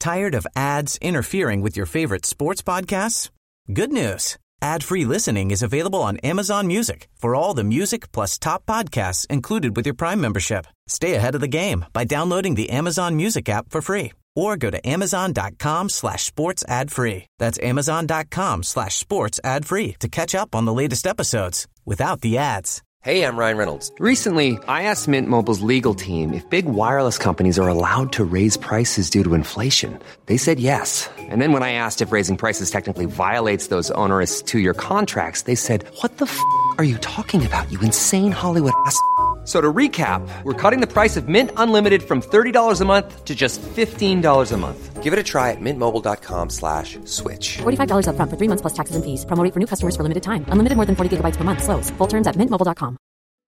Tired of ads interfering with your favorite sports podcasts? Good news. Ad-free listening is available on Amazon Music for all the music plus top podcasts included with your Prime membership. Stay ahead of the game by downloading the Amazon Music app for free or go to amazon.com/sports ad free. That's amazon.com/sports ad free to catch up on the latest episodes without the ads. Hey, I'm Ryan Reynolds. Recently, I asked Mint Mobile's legal team if big wireless companies are allowed to raise prices due to inflation. They said yes. And then when I asked if raising prices technically violates those onerous 2-year contracts, they said, "What the f*** are you talking about, you insane Hollywood ass?" So to recap, we're cutting the price of Mint Unlimited from $30 a month to just $15 a month. Give it a try at mintmobile.com/switch. $45 up front for 3 months plus taxes and fees. Promo rate for new customers for limited time. Unlimited more than 40 gigabytes per month. Slows full terms at mintmobile.com.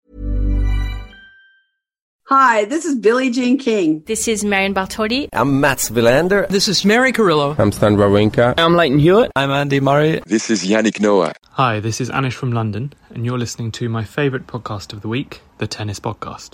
Hi, this is Billie Jean King. This is Marion Bartoli. I'm Mats Wilander. This is Mary Carrillo. I'm Stan Wawrinka. I'm Leighton Hewitt. I'm Andy Murray. This is Yannick Noah. Hi, this is Anish from London, and you're listening to my favourite podcast of the week, the Tennis Podcast.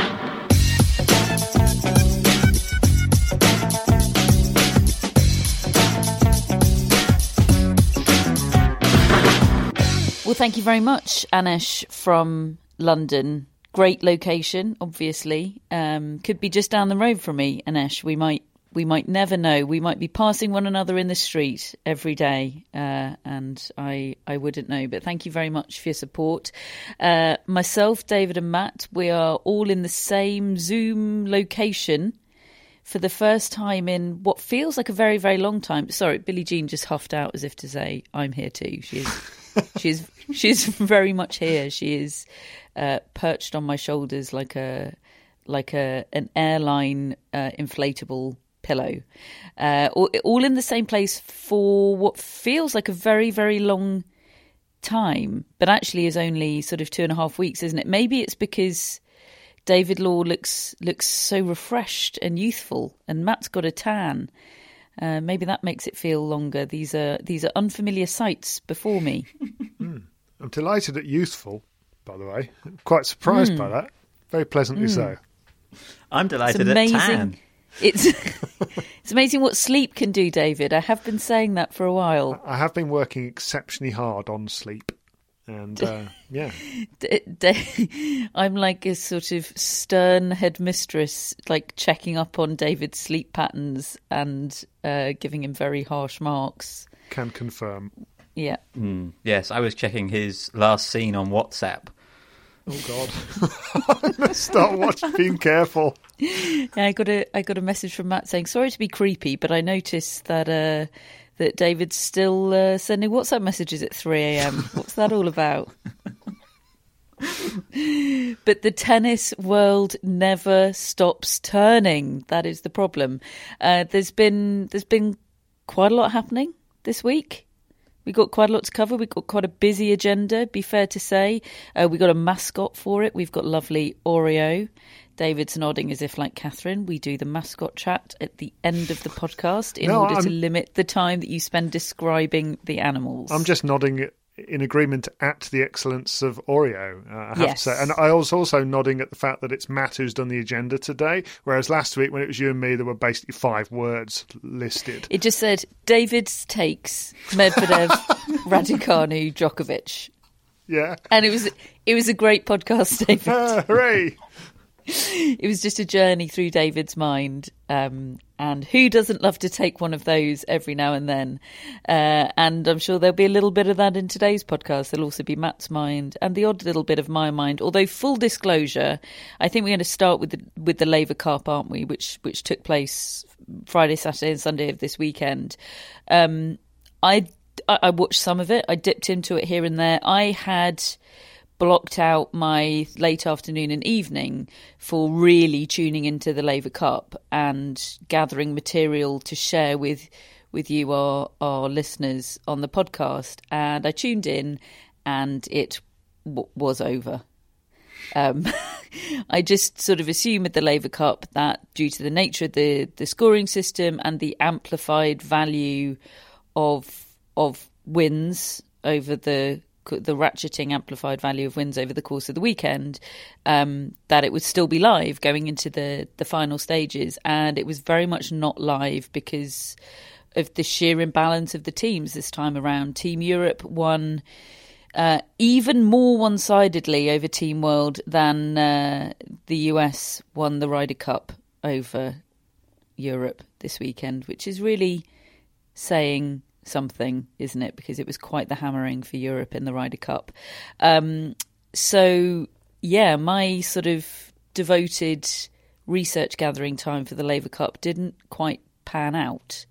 Well, thank you very much, Anish from London. Great location, obviously. Could be just down the road from me, Anish. We might never know. We might be passing one another in the street every day, and I wouldn't know. But thank you very much for your support. Myself, David and Matt, we are all in the same Zoom location for the first time in what feels like a very, very long time. Sorry, Billie Jean just huffed out as if to say, I'm here too. She's very much here. She is perched on my shoulders like an airline inflatable pillow, all in the same place for what feels like a very, very long time, but actually is only sort of 2.5 weeks, isn't it? Maybe it's because David Law looks so refreshed and youthful, and Matt's got a tan. Maybe that makes it feel longer. These are unfamiliar sights before me. I'm delighted at youthful, by the way. Quite surprised by that. Very pleasantly so. I'm delighted at tan. It's amazing what sleep can do, David. I have been saying that for a while. I have been working exceptionally hard on sleep. And, yeah. I'm like a sort of stern headmistress, like checking up on David's sleep patterns and giving him very harsh marks. Can confirm. Yeah. Yes, I was checking his last scene on WhatsApp. Oh God! I'm gonna start being careful. Yeah, I got a message from Matt saying, "Sorry to be creepy, but I noticed that that David's still sending WhatsApp messages at 3 a.m. What's that all about?" But the tennis world never stops turning. That is the problem. There's been quite a lot happening this week. We got quite a lot to cover. We've got quite a busy agenda, be fair to say. We got a mascot for it. We've got lovely Oreo. David's nodding as if, like Catherine, we do the mascot chat at the end of the podcast in order to limit the time that you spend describing the animals. I'm just nodding in agreement at the excellence of Oreo, I have to say. And I was also nodding at the fact that it's Matt who's done the agenda today, whereas last week when it was you and me, there were basically 5 words listed. It just said, David's takes, Medvedev, Raducanu, Djokovic. Yeah. And it was a great podcast, David. Hooray! It was just a journey through David's mind, and who doesn't love to take one of those every now and then? And I'm sure there'll be a little bit of that in today's podcast. There'll also be Matt's mind and the odd little bit of my mind. Although, full disclosure, I think we're going to start with the Laver Cup, aren't we? Which took place Friday, Saturday, and Sunday of this weekend. I watched some of it. I dipped into it here and there. I had blocked out my late afternoon and evening for really tuning into the Laver Cup and gathering material to share with you, our listeners, on the podcast. And I tuned in and it was over. I just sort of assume with the Laver Cup that due to the nature of the scoring system and the amplified value of wins over the the ratcheting amplified value of wins over the course of the weekend, that it would still be live going into the final stages. And it was very much not live because of the sheer imbalance of the teams this time around. Team Europe won even more one-sidedly over Team World than the US won the Ryder Cup over Europe this weekend, which is really saying something, isn't it? Because it was quite the hammering for Europe in the Ryder Cup. So, yeah, my sort of devoted research gathering time for the Laver Cup didn't quite pan out.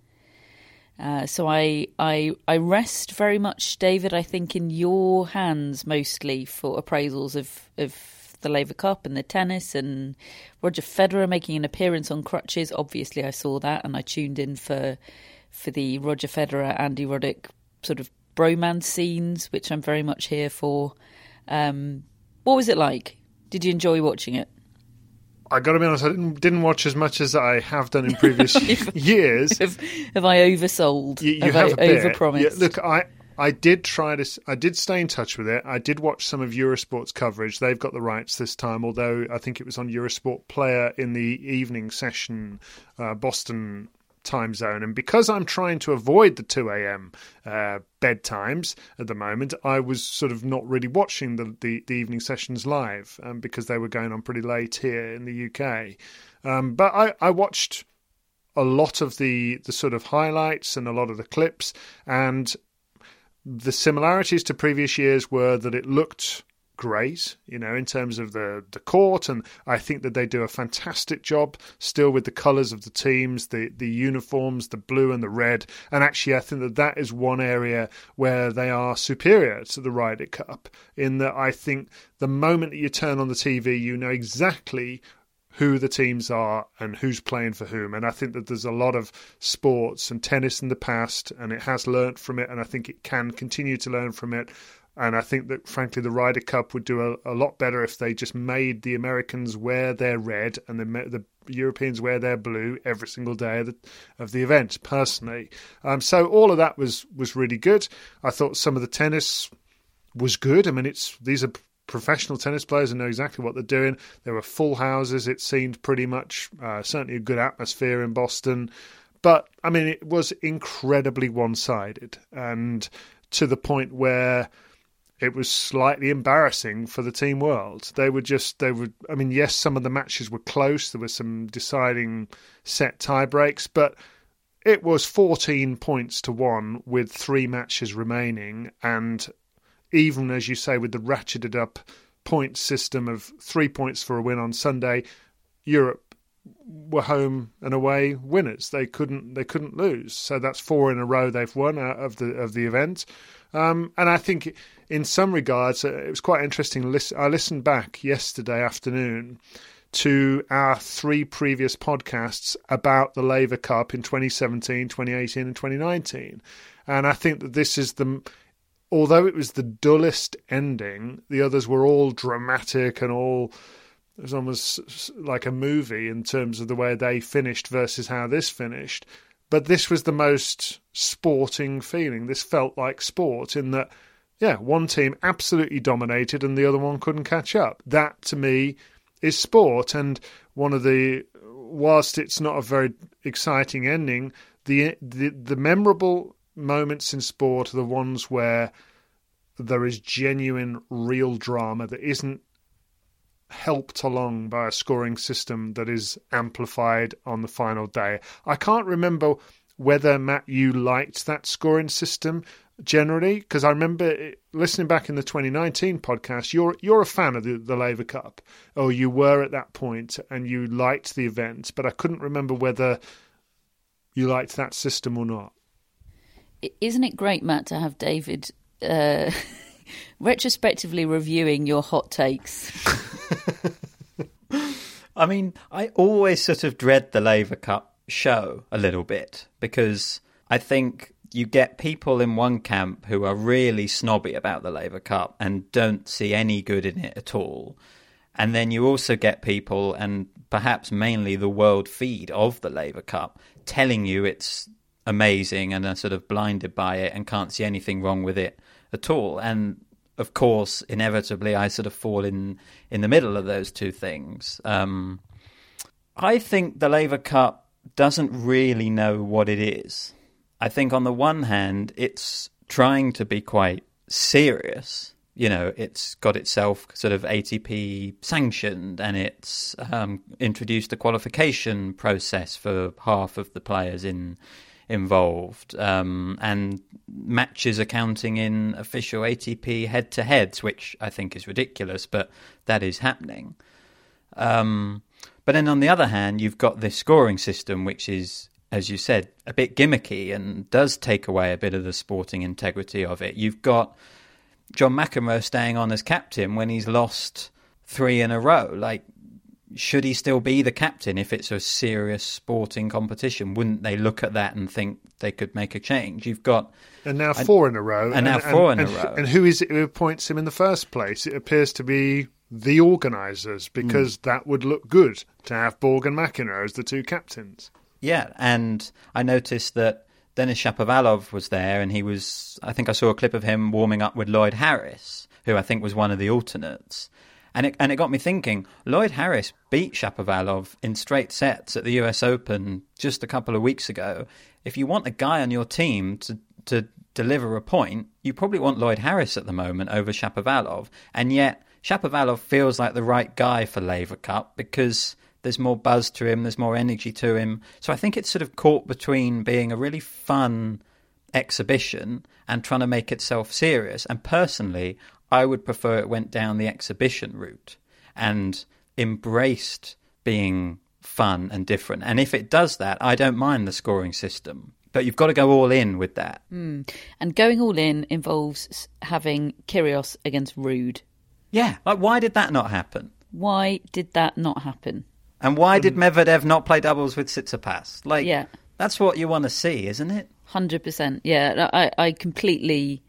So I rest very much, David, I think, in your hands mostly for appraisals of the Laver Cup and the tennis, and Roger Federer making an appearance on crutches. Obviously, I saw that and I tuned in for the Roger Federer, Andy Roddick sort of bromance scenes, which I'm very much here for. What was it like? Did you enjoy watching it? I got to be honest, I didn't watch as much as I have done in previous years. Have I oversold? You have a bit. Overpromised? Yeah, look, I did try to. I did stay in touch with it. I did watch some of Eurosport's coverage. They've got the rights this time, although I think it was on Eurosport Player in the evening session, Boston time zone. And because I'm trying to avoid the 2 a.m. Bedtimes at the moment, I was sort of not really watching the evening sessions live because they were going on pretty late here in the UK. But I watched a lot of the sort of highlights and a lot of the clips, and the similarities to previous years were that it looked great, in terms of the court, and I think that they do a fantastic job still with the colours of the teams, the uniforms, the blue and the red, and actually I think that is one area where they are superior to the Ryder Cup, in that I think the moment that you turn on the TV, you know exactly who the teams are and who's playing for whom. And I think that there's a lot of sports and tennis in the past, and it has learnt from it, and I think it can continue to learn from it. And I think that, frankly, the Ryder Cup would do a lot better if they just made the Americans wear their red and the Europeans wear their blue every single day of the event, personally. So all of that was really good. I thought some of the tennis was good. I mean, these are professional tennis players and know exactly what they're doing. There were full houses. It seemed pretty much certainly a good atmosphere in Boston. But, I mean, it was incredibly one-sided, and to the point where it was slightly embarrassing for the Team World. I mean, yes, some of the matches were close. There were some deciding set tie breaks, but it was 14 points to 1 with 3 matches remaining. And even, as you say, with the ratcheted up point system of 3 points for a win on Sunday, Europe were home and away winners. They couldn't lose. So that's 4 in a row they've won out of the event. And I think in some regards, it was quite interesting. I listened back yesterday afternoon to our 3 previous podcasts about the Laver Cup in 2017, 2018 and 2019. And I think that this is although it was the dullest ending, the others were all dramatic and it was almost like a movie in terms of the way they finished versus how this finished. But this was the most sporting feeling. This felt like sport in that, one team absolutely dominated and the other one couldn't catch up. That, to me, is sport. And whilst it's not a very exciting ending, the memorable moments in sport are the ones where there is genuine, real drama that isn't helped along by a scoring system that is amplified on the final day. I can't remember whether, Matt, you liked that scoring system generally, because I remember listening back in the 2019 podcast, you're a fan of the Laver Cup, or you were at that point, and you liked the event, but I couldn't remember whether you liked that system or not. Isn't it great, Matt, to have David retrospectively reviewing your hot takes? I mean, I always sort of dread the Laver Cup show a little bit, because I think you get people in one camp who are really snobby about the Laver Cup and don't see any good in it at all. And then you also get people, and perhaps mainly the world feed of the Laver Cup, telling you it's amazing and are sort of blinded by it and can't see anything wrong with it at all. And of course, inevitably, I sort of fall in the middle of those two things. I think the Laver Cup doesn't really know what it is. I think on the one hand, it's trying to be quite serious. You know, it's got itself sort of ATP sanctioned, and it's introduced a qualification process for half of the players involved, and matches are counting in official ATP head-to-heads, which I think is ridiculous, but that is happening. But then on the other hand, you've got this scoring system, which is, as you said, a bit gimmicky and does take away a bit of the sporting integrity of it. You've got John McEnroe staying on as captain when he's lost 3 in a row. Like, should he still be the captain if it's a serious sporting competition? Wouldn't they look at that and think they could make a change? You've got... And now 4 in a row. And now 4 in a row. And who is it who appoints him in the first place? It appears to be the organisers, because that would look good to have Borg and McEnroe as the 2 captains. Yeah, and I noticed that Denis Shapovalov was there, and I think I saw a clip of him warming up with Lloyd Harris, who I think was one of the alternates. And it got me thinking, Lloyd Harris beat Shapovalov in straight sets at the US Open just a couple of weeks ago. If you want a guy on your team to deliver a point, you probably want Lloyd Harris at the moment over Shapovalov. And yet Shapovalov feels like the right guy for Laver Cup because there's more buzz to him, there's more energy to him. So I think it's sort of caught between being a really fun exhibition and trying to make itself serious. And personally, I would prefer it went down the exhibition route and embraced being fun and different. And if it does that, I don't mind the scoring system. But you've got to go all in with that. And going all in involves having Kyrgios against Ruud. Yeah, like why did that not happen? Why did that not happen? And why did Medvedev not play doubles with Tsitsipas? Like, yeah. That's what you want to see, isn't it? 100%. Yeah, I completely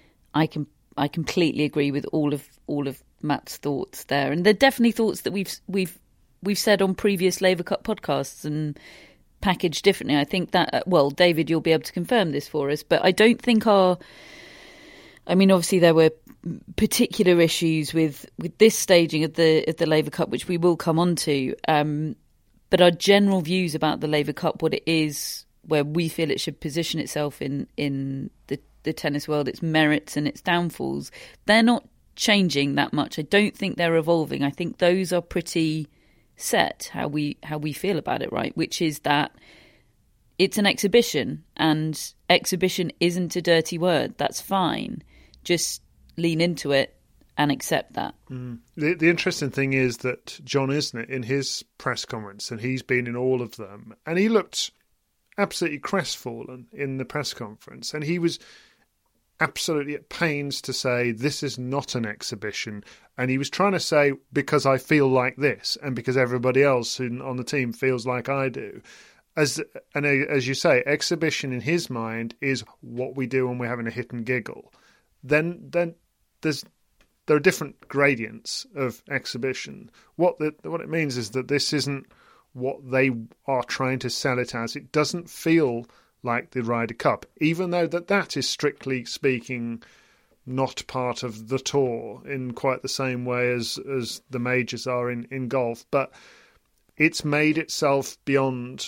agree with all of Matt's thoughts there, and they're definitely thoughts that we've said on previous Laver Cup podcasts and packaged differently. I think that David, you'll be able to confirm this for us, but I don't think obviously there were particular issues with this staging of the Laver Cup, which we will come on to. But our general views about the Laver Cup, what it is, where we feel it should position itself in the tennis world, its merits and its downfalls, they're not changing that much. I don't think they're evolving. I think those are pretty set, how we feel about it, right? Which is that it's an exhibition, and exhibition isn't a dirty word. That's fine. Just lean into it and accept that. The interesting thing is that John Isner, in his press conference, and he's been in all of them, and he looked absolutely crestfallen in the press conference, and he was absolutely at pains to say this is not an exhibition, and he was trying to say because I feel like this and because everybody else on the team feels like I do. As you say, exhibition in his mind is what we do when we're having a hit and giggle. Then there are different gradients of exhibition. What it means is that this isn't what they are trying to sell it as. It doesn't feel like the Ryder Cup, even though that is strictly speaking not part of the tour in quite the same way as the majors are in golf. But it's made itself beyond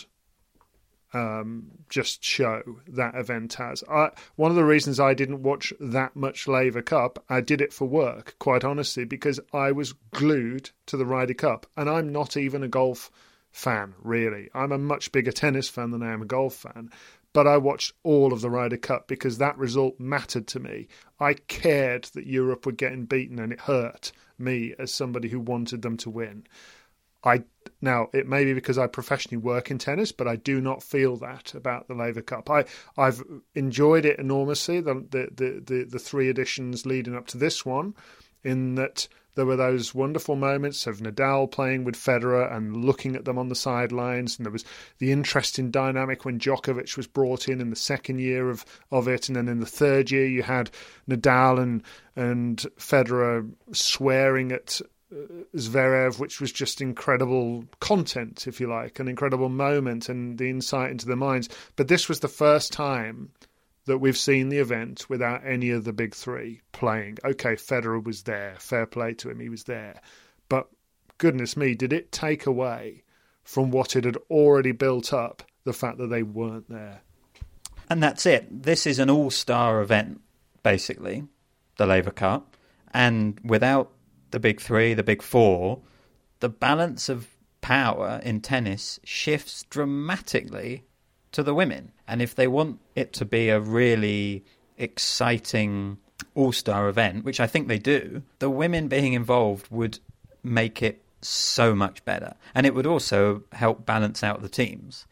just show, that event has. One of the reasons I didn't watch that much Laver Cup, I did it for work, quite honestly, because I was glued to the Ryder Cup, and I'm not even a golf fan, really. I'm a much bigger tennis fan than I am a golf fan, but I watched all of the Ryder Cup because that result mattered to me. I cared that Europe were getting beaten, and it hurt me as somebody who wanted them to win. Now, it may be because I professionally work in tennis, but I do not feel that about the Laver Cup. I've enjoyed it enormously, the 3 editions leading up to this one, in that there were those wonderful moments of Nadal playing with Federer and looking at them on the sidelines, and there was the interesting dynamic when Djokovic was brought in the second year of it, and then in the third year you had Nadal and Federer swearing at Zverev, which was just incredible content, if you like, an incredible moment and the insight into their minds. But this was the first time that we've seen the event without any of the big three playing. Okay, Federer was there. Fair play to him. He was there. But goodness me, did it take away from what it had already built up, the fact that they weren't there? And that's it. This is an all-star event, basically, the Laver Cup. And without the big three, the big four, the balance of power in tennis shifts dramatically to the women. And if they want it to be a really exciting all-star event, which I think they do, the women being involved would make it so much better. And it would also help balance out the teams.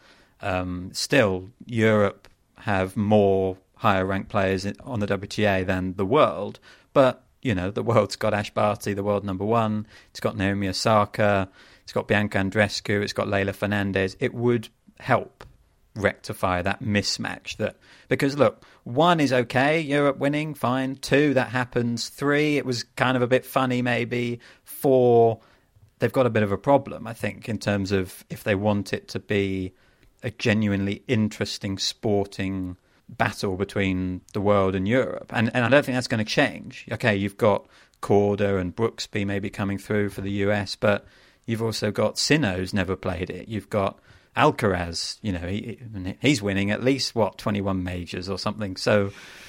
Still, Europe have more higher-ranked players on the WTA than the world, but, you know, the world's got Ash Barty, the world number one, it's got Naomi Osaka, it's got Bianca Andreescu, it's got Leylah Fernandez. It would help rectify that mismatch. Because look, 1 is okay, Europe winning, fine. 2, that happens. 3, it was kind of a bit funny maybe. 4, they've got a bit of a problem, I think, in terms of if they want it to be a genuinely interesting sporting battle between the world and Europe. And I don't think that's going to change. Okay, you've got Korda and Brooksby maybe coming through for the US, but you've also got Sinner, who's never played it. You've got Alcaraz, you know, he's winning at least, 21 majors or something. So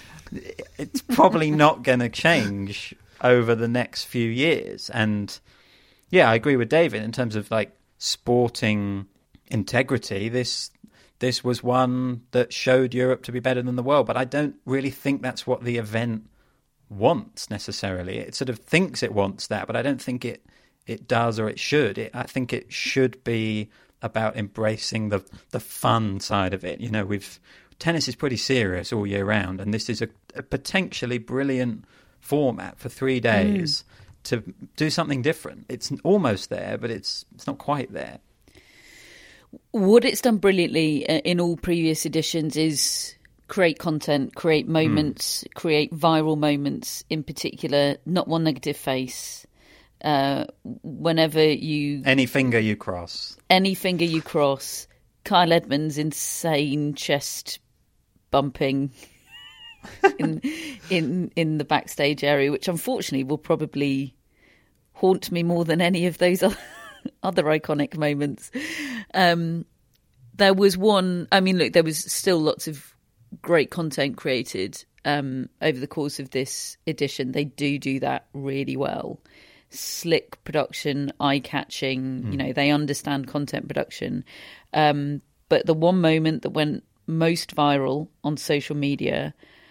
it's probably not going to change over the next few years. And yeah, I agree with David in terms of like sporting integrity. This was one that showed Europe to be better than the world, but I don't really think that's what the event wants necessarily. It sort of thinks it wants that, but I don't think it does or it should. I think it should be about embracing the fun side of it. You know, tennis is pretty serious all year round, and this is a potentially brilliant format for 3 days to do something different. It's almost there, but it's not quite there. What it's done brilliantly in all previous editions is create content, create moments, create viral moments in particular, not one negative face. Whenever any finger you cross, Kyle Edmund's insane chest bumping in the backstage area, which unfortunately will probably haunt me more than any of those other iconic moments. There was one. I mean, look, there was still lots of great content created over the course of this edition. They do that really well. Slick production, eye-catching, you know, they understand content production. But the one moment that went most viral on social media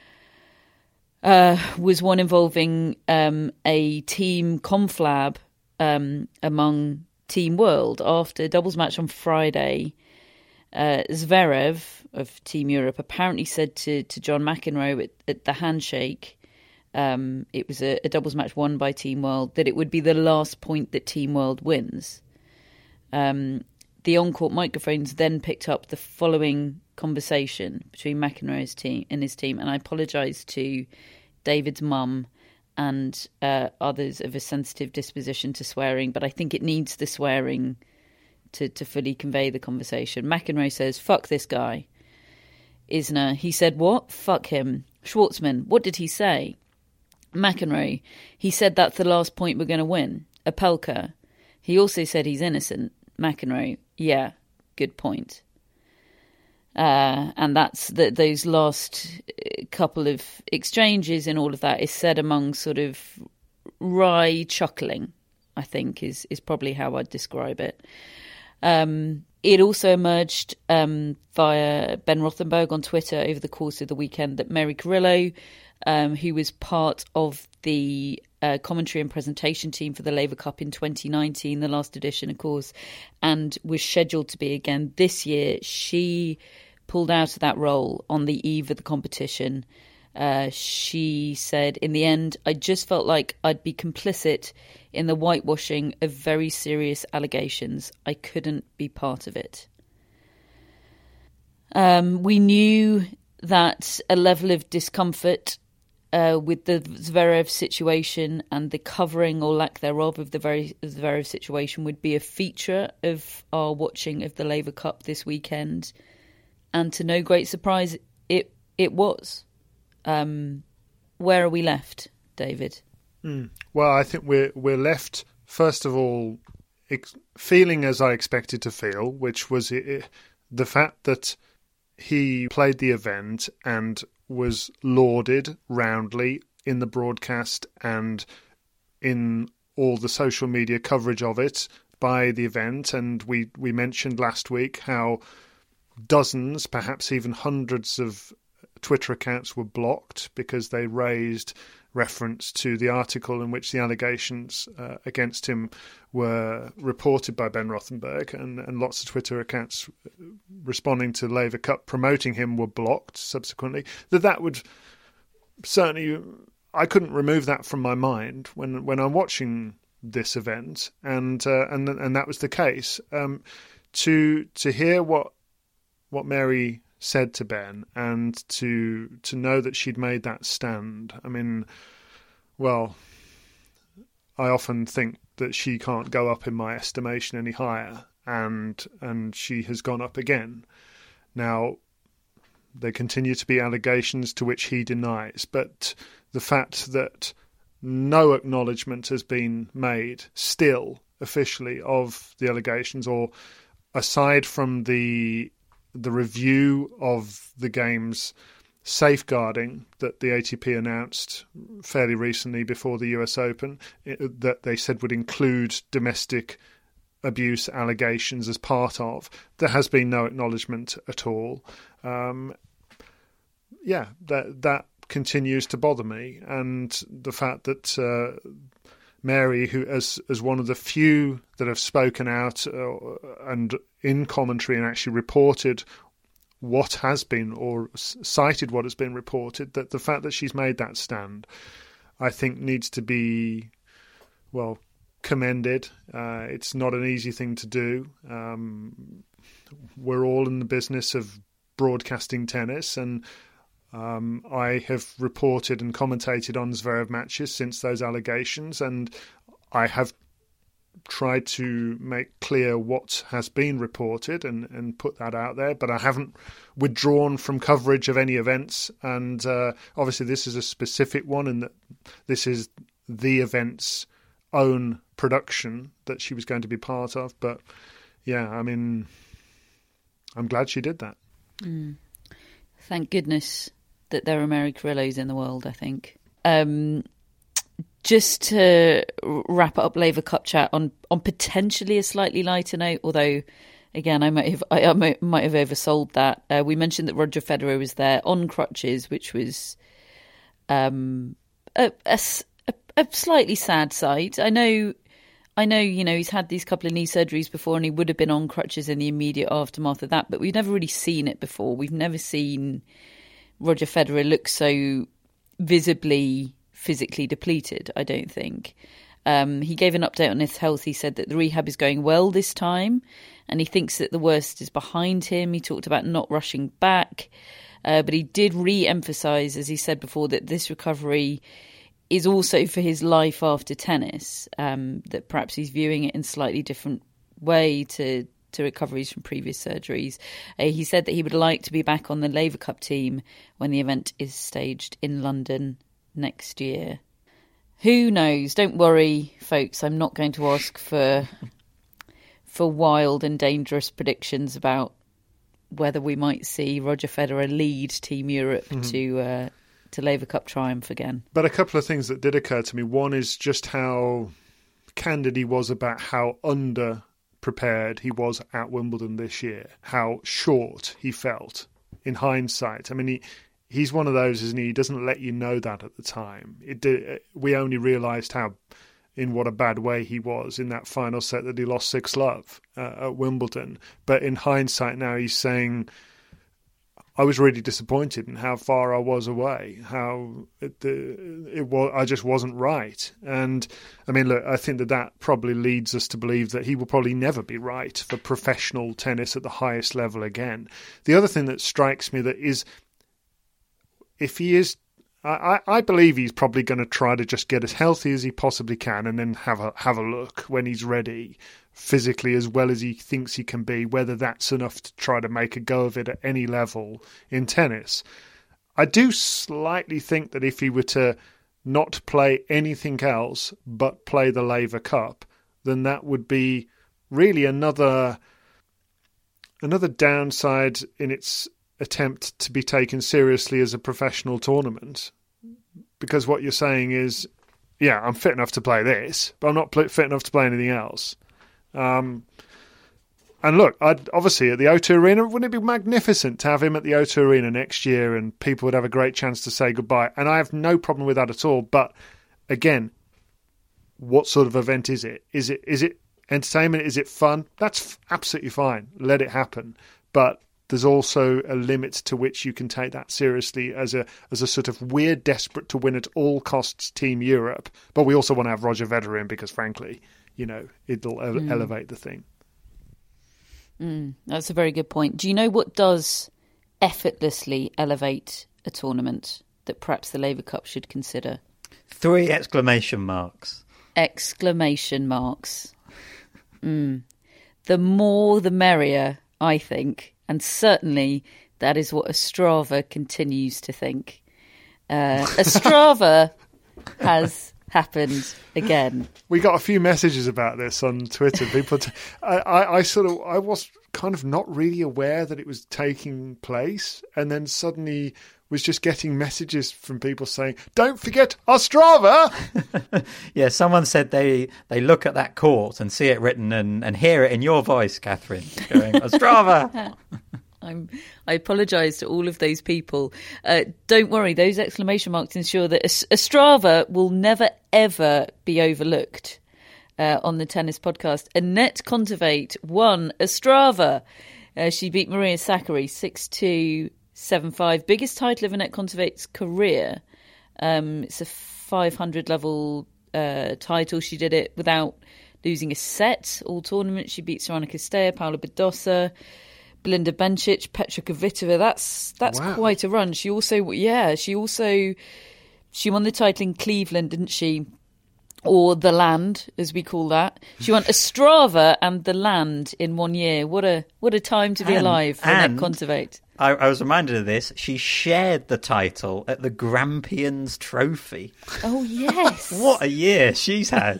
was one involving a team conflab among Team World. After a doubles match on Friday, Zverev of Team Europe apparently said to John McEnroe at the handshake, it was a doubles match won by Team World, that it would be the last point that Team World wins. The on-court microphones then picked up the following conversation between McEnroe's team and his team, and I apologise to David's mum and others of a sensitive disposition to swearing, but I think it needs the swearing to fully convey the conversation. McEnroe says, "Fuck this guy." Isner, he said what? Fuck him. Schwartzman, what did he say? McEnroe, he said that's the last point we're going to win. Opelka, he also said he's innocent. McEnroe, yeah, good point. And that's those last couple of exchanges and all of that is said among sort of wry chuckling, I think is probably how I'd describe it. It also emerged via Ben Rothenberg on Twitter over the course of the weekend that Mary Carrillo, who was part of the commentary and presentation team for the Laver Cup in 2019, the last edition, of course, and was scheduled to be again this year, she pulled out of that role on the eve of the competition. She said, in the end, I just felt like I'd be complicit in the whitewashing of very serious allegations. I couldn't be part of it. We knew that a level of discomfort with the Zverev situation and the covering or lack thereof of the Zverev situation would be a feature of our watching of the Laver Cup this weekend. And to no great surprise, it it was. Where are we left, David? Well, I think we're left, first of all, feeling as I expected to feel, which was the fact that he played the event and was lauded roundly in the broadcast and in all the social media coverage of it by the event. And we mentioned last week how dozens, perhaps even hundreds of Twitter accounts were blocked because they raised reference to the article in which the allegations against him were reported by Ben Rothenberg, and lots of Twitter accounts responding to Laver Cup promoting him were blocked subsequently. That would certainly, I couldn't remove that from my mind when I'm watching this event, and that was the case. To hear what Mary said to Ben, and to know that she'd made that stand. I mean, well, I often think that she can't go up in my estimation any higher, and she has gone up again. Now, there continue to be allegations to which he denies, but the fact that no acknowledgement has been made still officially of the allegations, or aside from the review of the game's safeguarding that the ATP announced fairly recently before the US Open, that they said would include domestic abuse allegations as part of. There has been no acknowledgement at all. That continues to bother me, and the fact that Mary, who as one of the few that have spoken out and in commentary and actually reported what has been, or cited what has been reported, that the fact that she's made that stand, I think needs to be, well, commended. It's not an easy thing to do. We're all in the business of broadcasting tennis, and I have reported and commentated on Zverev matches since those allegations, and I have tried to make clear what has been reported and put that out there, but I haven't withdrawn from coverage of any events. And obviously this is a specific one, and that this is the event's own production that she was going to be part of. But yeah, I mean, I'm glad she did that. Thank goodness that there are Mary Carrillos in the world, I think. Just to wrap up Laver Cup chat on potentially a slightly lighter note, although again I might have oversold that. We mentioned that Roger Federer was there on crutches, which was a slightly sad sight. I know, he's had these couple of knee surgeries before, and he would have been on crutches in the immediate aftermath of that, but we've never really seen it before. We've never seen Roger Federer look so visibly physically depleted, I don't think. He gave an update on his health. He said that the rehab is going well this time, and he thinks that the worst is behind him. He talked about not rushing back, but he did re-emphasise, as he said before, that this recovery is also for his life after tennis, that perhaps he's viewing it in a slightly different way to recoveries from previous surgeries. He said that he would like to be back on the Laver Cup team when the event is staged in London next year. Who knows? Don't worry, folks. I'm not going to ask for wild and dangerous predictions about whether we might see Roger Federer lead Team Europe to Laver Cup triumph again. But a couple of things that did occur to me. One is just how candid he was about how under-prepared he was at Wimbledon this year, how short he felt in hindsight. I mean, he's one of those, isn't he? He doesn't let you know that at the time. We only realised in what a bad way he was in that final set that he lost 6-love at Wimbledon. But in hindsight now, he's saying, I was really disappointed in how far I was away, how I just wasn't right. And I mean, look, I think that probably leads us to believe that he will probably never be right for professional tennis at the highest level again. The other thing that strikes me that is, if he is, I believe he's probably going to try to just get as healthy as he possibly can, and then have a look when he's ready, physically as well as he thinks he can be, whether that's enough to try to make a go of it at any level in tennis. I do slightly think that if he were to not play anything else but play the Laver Cup, then that would be really another downside in its attempt to be taken seriously as a professional tournament. Because what you're saying is, yeah, I'm fit enough to play this, but I'm not fit enough to play anything else. And look, obviously at the O2 Arena, wouldn't it be magnificent to have him at the O2 Arena next year and people would have a great chance to say goodbye? And I have no problem with that at all. But again, what sort of event is it? Is it entertainment? Is it fun? That's absolutely fine. Let it happen. But there's also a limit to which you can take that seriously as a sort of weird, desperate to win at all costs Team Europe. But we also want to have Roger Federer in because, frankly, it'll elevate the thing. That's a very good point. Do you know what does effortlessly elevate a tournament that perhaps the Laver Cup should consider? 3 exclamation marks. Exclamation marks. The more the merrier, I think. And certainly that is what Ostrava continues to think. Ostrava has happened again. We got a few messages about this on Twitter. People, I was kind of not really aware that it was taking place, and then suddenly was just getting messages from people saying, "Don't forget Ostrava." Yeah, someone said they look at that court and see it written and hear it in your voice, Catherine, going Ostrava. I apologise to all of those people. Don't worry, those exclamation marks ensure that Ostrava will never, ever be overlooked on the tennis podcast. Anett Kontaveit won Ostrava. She beat Maria Sakkari 6-2, 7-5. Biggest title of Anett Kontaveit's career. It's a 500 level title. She did it without losing a set all tournament. She beat Sorana Cirstea, Paula Badosa, Belinda Bencic, Petra Kvitova. That's wow. Quite a run. She won the title in Cleveland, didn't she? Or the Land, as we call that. She won Ostrava and the Land in 1 year. What a time to be alive for Anett Kontaveit. I was reminded of this. She shared the title at the Grampians Trophy. Oh yes! What a year she's had.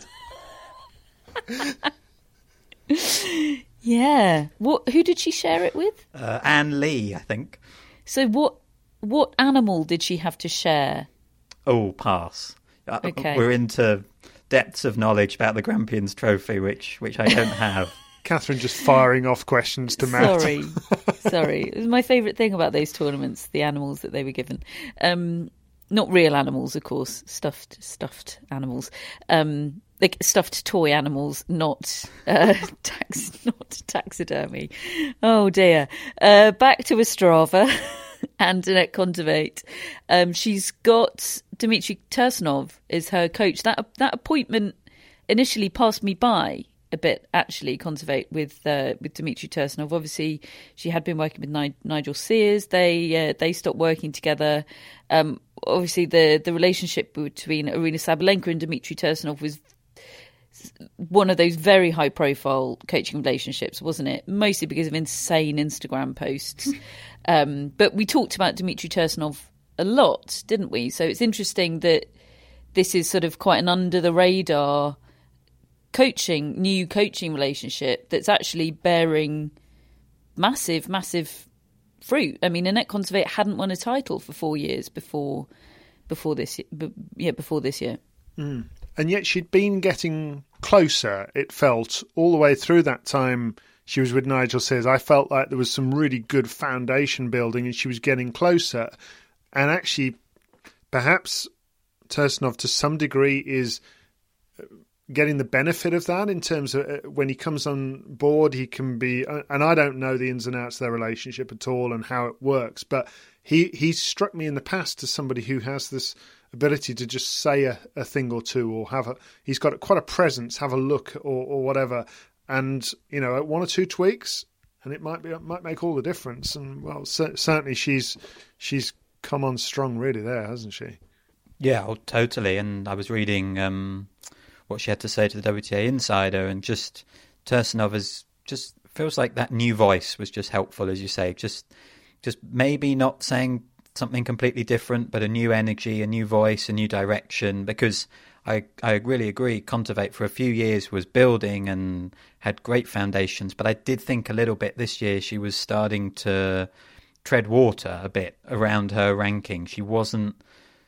Yeah. Who did she share it with? Anne Lee, I think. So what animal did she have to share? Oh, pass. Okay. We're into depths of knowledge about the Grampians Trophy, which I don't have. Catherine just firing off questions to Matt. Sorry. It was my favourite thing about those tournaments, the animals that they were given. Not real animals, of course, stuffed animals. Like stuffed toy animals, not taxidermy. Oh dear. Back to Ostrava and Anett Kontaveit. She's got Dmitry Tursunov as her coach. That appointment initially passed me by a bit, actually, Kontaveit with Dmitry Tursunov. Obviously, she had been working with Nigel Sears. They stopped working together. Obviously, the relationship between Arina Sabalenka and Dmitry Tursunov was one of those very high-profile coaching relationships, wasn't it? Mostly because of insane Instagram posts. But we talked about Dmitry Tursunov a lot, didn't we? So it's interesting that this is sort of quite an under-the-radar new coaching relationship that's actually bearing massive, massive fruit. I mean, Anett Kontaveit hadn't won a title for 4 years before this year. Mm. And yet she'd been getting closer, it felt, all the way through that time she was with Nigel Sears. I felt like there was some really good foundation building and she was getting closer. And actually, perhaps Tursunov to some degree is getting the benefit of that in terms of when he comes on board, he can be, and I don't know the ins and outs of their relationship at all and how it works, but he struck me in the past as somebody who has this ability to just say a thing or two, or he's got quite a presence, have a look or whatever, and at one or two tweaks, and it might make all the difference. And well, certainly she's come on strong really there, hasn't she? Yeah, totally. And I was reading what she had to say to the WTA Insider, and just Tursunov feels like that new voice was just helpful, as you say, just maybe not saying something completely different, but a new energy, a new voice, a new direction, because I really agree. Kontaveit for a few years was building and had great foundations, but I did think a little bit this year she was starting to tread water a bit around her ranking. She wasn't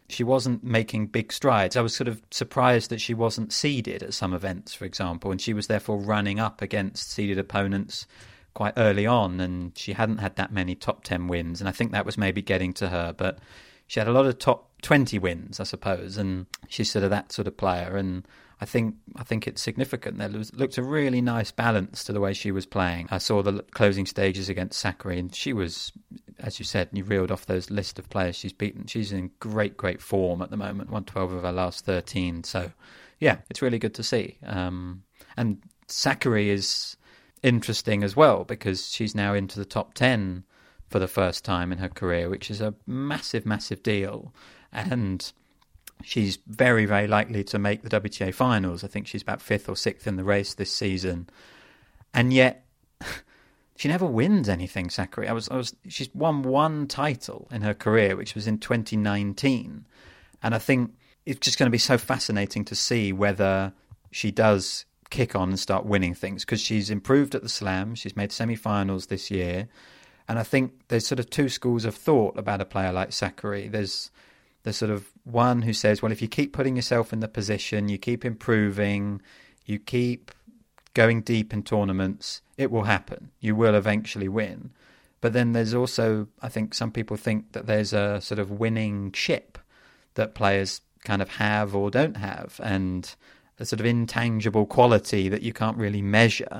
making big strides. I was sort of surprised that she wasn't seeded at some events, for example, and she was therefore running up against seeded opponents quite early on, and she hadn't had that many top 10 wins, and I think that was maybe getting to her, but she had a lot of top 20 wins, I suppose, and she's sort of that sort of player, and I think it's significant. There looked a really nice balance to the way she was playing. I saw the closing stages against Sakkari, and she was, as you said, you reeled off those list of players she's beaten. She's in great form at the moment, won 12 of her last 13. So, yeah, it's really good to see. And Sakkari is interesting as well, because she's now into the top 10 for the first time in her career, which is a massive deal. And she's very very likely to make the WTA finals. I think she's about 5th or 6th in the race this season, and yet she never wins anything. Sakkari, she's won one title in her career, which was in 2019, and I think it's just going to be so fascinating to see whether she does kick on and start winning things, because she's improved at the Slam. She's made semi-finals this year, and I think there's sort of two schools of thought about a player like Sakkari. There's sort of one who says, well, if you keep putting yourself in the position, you keep improving, you keep going deep in tournaments, it will happen. You will eventually win. But then there's also, I think some people think that there's a sort of winning chip that players kind of have or don't have, and a sort of intangible quality that you can't really measure.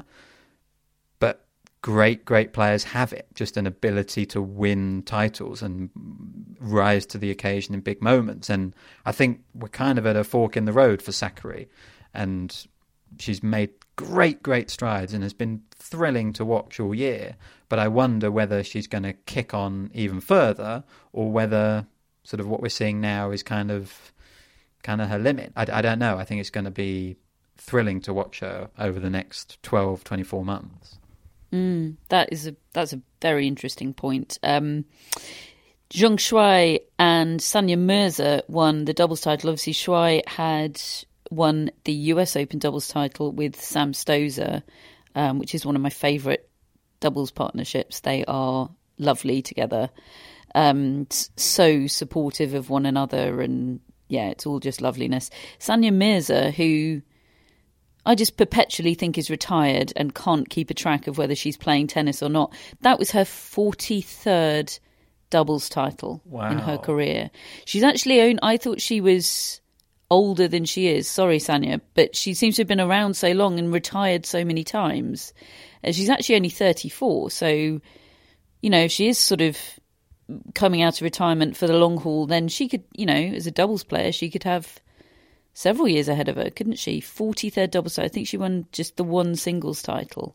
But great players have it, just an ability to win titles and rise to the occasion in big moments. And I think we're kind of at a fork in the road for Sakkari, and she's made great strides and has been thrilling to watch all year. But I wonder whether she's going to kick on even further, or whether sort of what we're seeing now is kind of her limit. I don't know. I think it's going to be thrilling to watch her over the next 12, 24 months. That's a very interesting point. Zheng Shuai and Sanya Mirza won the doubles title. Obviously, Shuai had won the US Open doubles title with Sam Stosur, which is one of my favourite doubles partnerships. They are lovely together, so supportive of one another, and yeah, it's all just loveliness. Sanya Mirza, who I just perpetually think is retired and can't keep a track of whether she's playing tennis or not. That was her 43rd doubles title in her career. She's actually I thought she was older than she is. Sorry, Sanya, but she seems to have been around so long and retired so many times. She's actually only 34. So, you know, if she is sort of coming out of retirement for the long haul, then she could, you know, as a doubles player, she could have several years ahead of her, couldn't she? 43rd doubles title. I think she won just the one singles title.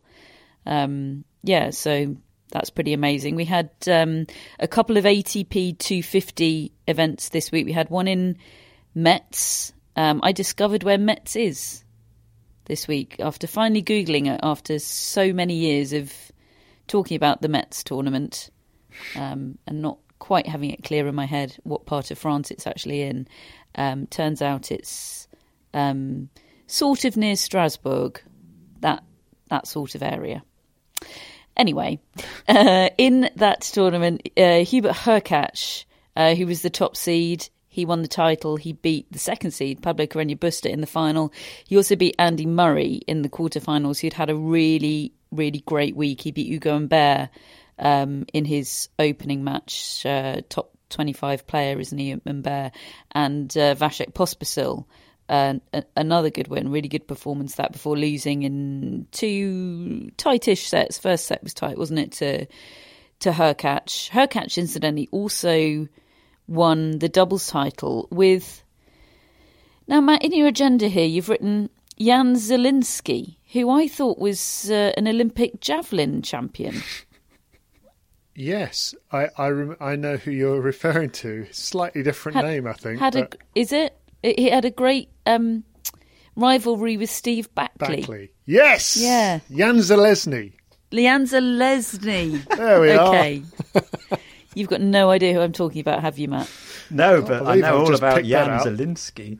So that's pretty amazing. We had a couple of ATP 250 events this week. We had one in Metz. I discovered where Metz is this week after finally Googling it after so many years of talking about the Metz tournament and not quite having it clear in my head what part of France it's actually in. Turns out it's sort of near Strasbourg, that sort of area. Anyway, in that tournament, Hubert Hurkacz, who was the top seed, he won the title. He beat the second seed, Pablo Carreño Busta, in the final. He also beat Andy Murray in the quarterfinals, who'd had a really, really great week. He beat Hugo Humbert in his opening match, top 25 player, isn't he, Humbert, and Vasek Pospisil. Another good win, really good performance that before losing in two tightish sets. First set was tight, wasn't it, to Hurkacz. Hurkacz, incidentally, also won the doubles title with... Now, Matt, in your agenda here, you've written Jan Zielinski, who I thought was an Olympic javelin champion. Yes, I know who you're referring to. Slightly different name, I think. Is it? He had a great rivalry with Steve Backley. Yes! Yeah. Jan Zalesny. Jan Zalesny. There we are. Okay. You've got no idea who I'm talking about, have you, Matt? No, but I know all about Jan Zielinski.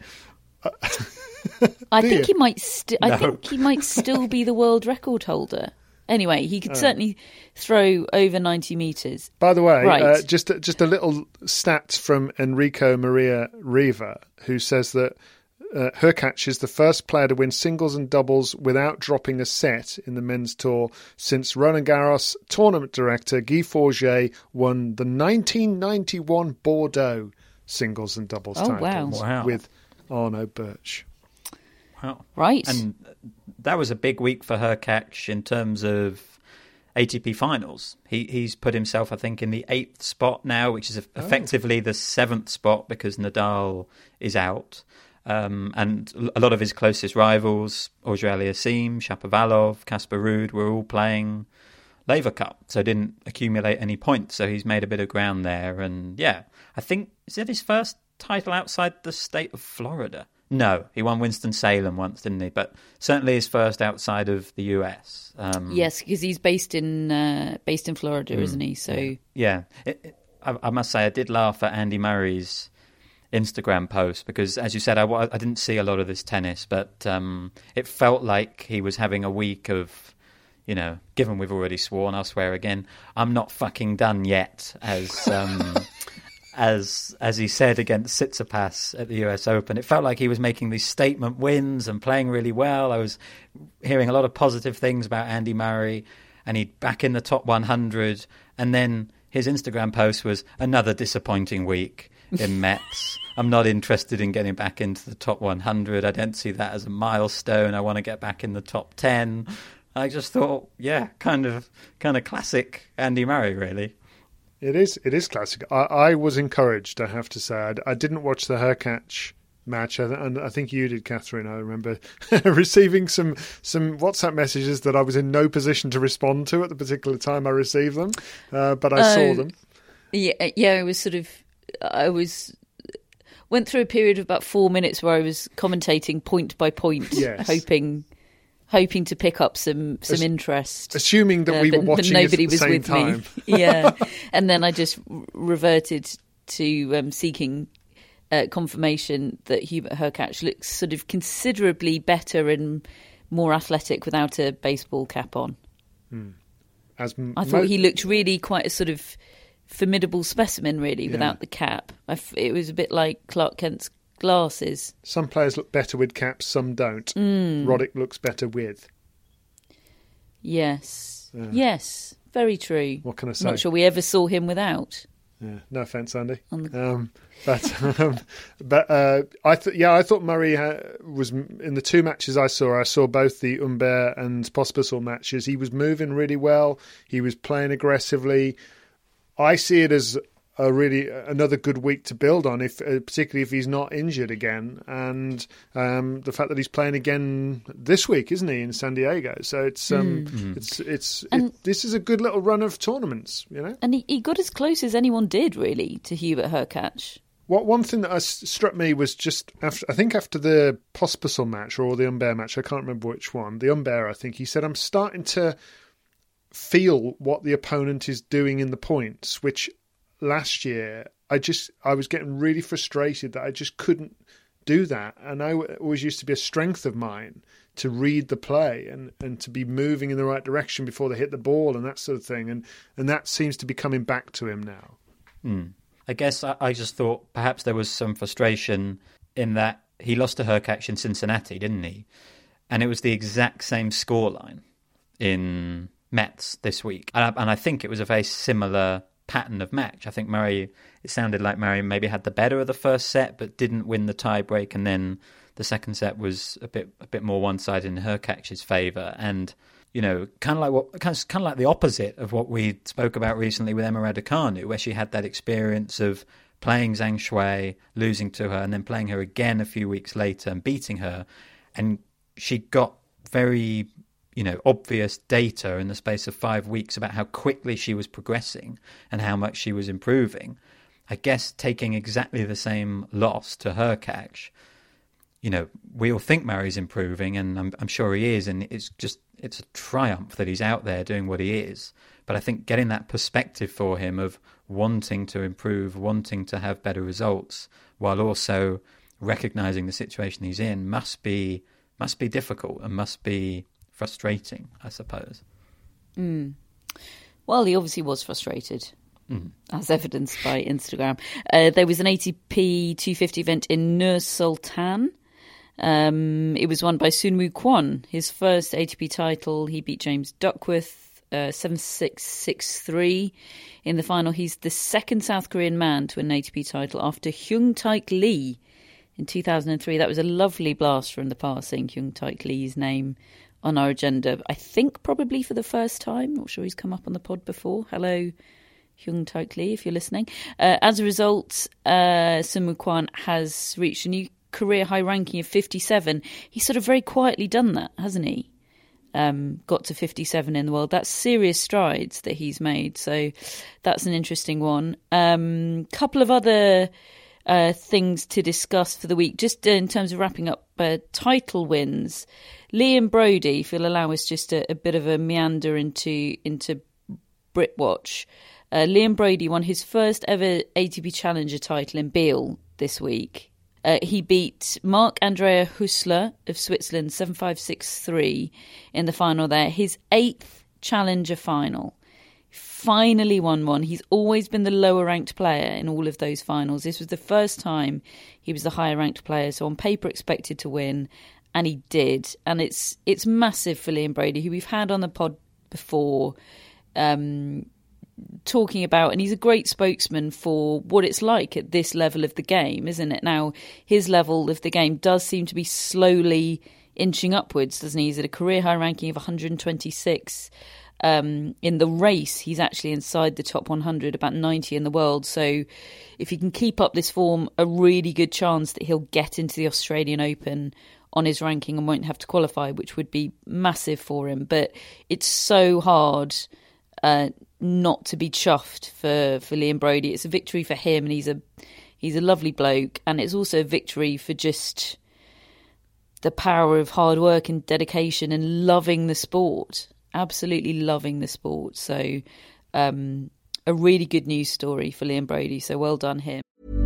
I think he might still be the world record holder. Anyway, he could certainly throw over 90 metres. By the way, right. just a little stats from Enrico Maria Riva, who says that Hurkacz is the first player to win singles and doubles without dropping a set in the men's tour since Roland Garros tournament director Guy Forget won the 1991 Bordeaux singles and doubles titles with Arno Birch. Wow. Right. And that was a big week for Hurkacz in terms of ATP finals. He's put himself, I think, in the 8th spot now, which is effectively the 7th spot because Nadal is out. And a lot of his closest rivals, Auger-Aliassime, Shapovalov, Casper Ruud, were all playing Laver Cup, so didn't accumulate any points. So he's made a bit of ground there. And yeah, I think, is it his first title outside the state of Florida? No, he won Winston-Salem once, didn't he? But certainly his first outside of the US. Yes, because he's based in Florida, isn't he? So yeah. I must say I did laugh at Andy Murray's Instagram post because, as you said, I didn't see a lot of this tennis, but it felt like he was having a week of, you know, given we've already sworn, I'll swear again, I'm not fucking done yet, as he said against Tsitsipas at the US Open. It felt like he was making these statement wins and playing really well. I was hearing a lot of positive things about Andy Murray, and he'd back in the top 100, and then his Instagram post was another disappointing week in Metz. I'm not interested in getting back into the top 100. I don't see that as a milestone. I want to get back in the top 10. I just thought, yeah, kind of classic Andy Murray, really. It is classic. I was encouraged, I have to say. I didn't watch the Hurkacz match, and I think you did, Catherine. I remember receiving some WhatsApp messages that I was in no position to respond to at the particular time I received them, but I saw them. Yeah, it was sort of... went through a period of about 4 minutes where I was commentating point by point, yes. hoping to pick up some interest. Assuming that we were watching it at the same time. Yeah, and then I just reverted to seeking confirmation that Hubert Hurkacz looks sort of considerably better and more athletic without a baseball cap on. I thought he looked really quite a sort of formidable specimen, really, without the cap. It was a bit like Clark Kent's glasses. Some players look better with caps, some don't. Roddick looks better with. Yes. Yes, very true. What can I say? I'm not sure we ever saw him without. Yeah, no offence, Andy. But I thought Murray was, in the two matches I saw both the Humbert and Pospisil matches. He was moving really well. He was playing aggressively. I see it as another good week to build on, particularly if he's not injured again, and the fact that he's playing again this week, isn't he, in San Diego? So this is a good little run of tournaments, you know. And he got as close as anyone did, really, to Hubert Hurkacz. One thing that struck me was just after the Pospisil match or the Humbert match, I can't remember which one. The Humbert, I think he said, I'm starting to feel what the opponent is doing in the points, which last year I was getting really frustrated that I just couldn't do that. And I always used to be a strength of mine to read the play and to be moving in the right direction before they hit the ball and that sort of thing. And that seems to be coming back to him now. I guess I just thought perhaps there was some frustration in that he lost to Hurkacz in Cincinnati, didn't he? And it was the exact same scoreline in Metz this week. And I think it was a very similar pattern of match. I think it sounded like Murray maybe had the better of the first set but didn't win the tie-break, and then the second set was a bit more one-sided in Hurkacz's favour. And, you know, kind of like the opposite of what we spoke about recently with Emma Raducanu, where she had that experience of playing Zhang Shui, losing to her, and then playing her again a few weeks later and beating her. And she got very, you know, obvious data in the space of 5 weeks about how quickly she was progressing and how much she was improving. I guess taking exactly the same loss to Hurkacz, you know, we all think Murray's improving, and I'm sure he is, and it's a triumph that he's out there doing what he is. But I think getting that perspective for him of wanting to improve, wanting to have better results, while also recognising the situation he's in, must be difficult and must be frustrating, I suppose. Well, he obviously was frustrated, as evidenced by Instagram. There was an ATP 250 event in Nur Sultan. It was won by Soonwoo Kwon, his first ATP title. He beat James Duckworth 7-6, 6-3 in the final. He's the second South Korean man to win an ATP title after Hyung-taik Lee in 2003. That was a lovely blast from the past, saying Hyung-taik Lee's name on our agenda. I think probably for the first time. Not sure he's come up on the pod before. Hello, Hyung-taik Lee, if you're listening. As a result, Soonwoo Kwon has reached a new career high ranking of 57. He's sort of very quietly done that, hasn't he? Got to 57 in the world. That's serious strides that he's made. So that's an interesting one. Couple of other things to discuss for the week, just in terms of wrapping up title wins. Liam Broady, if you'll allow us just a bit of a meander into Britwatch. Liam Broady won his first ever ATP Challenger title in Biel this week. He beat Marc-Andrea Hussler of Switzerland 7-5, 6-3 in the final there. His 8th Challenger final. Finally won one. He's always been the lower ranked player in all of those finals. This was the first time he was the higher ranked player, so on paper expected to win, and he did. And it's massive for Liam Broady, who we've had on the pod before, talking about, and he's a great spokesman for what it's like at this level of the game, isn't it? Now, his level of the game does seem to be slowly inching upwards, doesn't he? He's at a career high ranking of 126. In the race, he's actually inside the top 100, about 90 in the world. So if he can keep up this form, a really good chance that he'll get into the Australian Open on his ranking and won't have to qualify, which would be massive for him. But it's so hard not to be chuffed for Liam Broady. It's a victory for him, and he's a lovely bloke, and it's also a victory for just the power of hard work and dedication and loving the sport. Absolutely loving the sport. So a really good news story for Liam Broady. So well done him.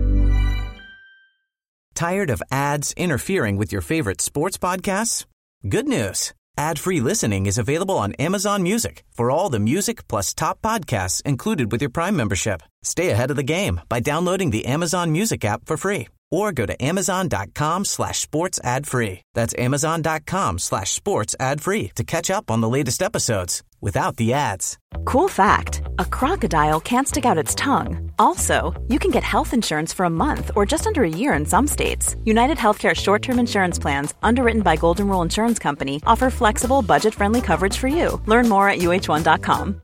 Tired of ads interfering with your favorite sports podcasts? Good news. Ad-free listening is available on Amazon Music for all the music plus top podcasts included with your Prime membership. Stay ahead of the game by downloading the Amazon Music app for free or go to amazon.com/sports ad free. That's amazon.com/sports ad free to catch up on the latest episodes without the ads. Cool fact, a crocodile can't stick out its tongue. Also, you can get health insurance for a month or just under a year in some states. United Healthcare short-term insurance plans, underwritten by Golden Rule Insurance Company, offer flexible, budget-friendly coverage for you. Learn more at uh1.com.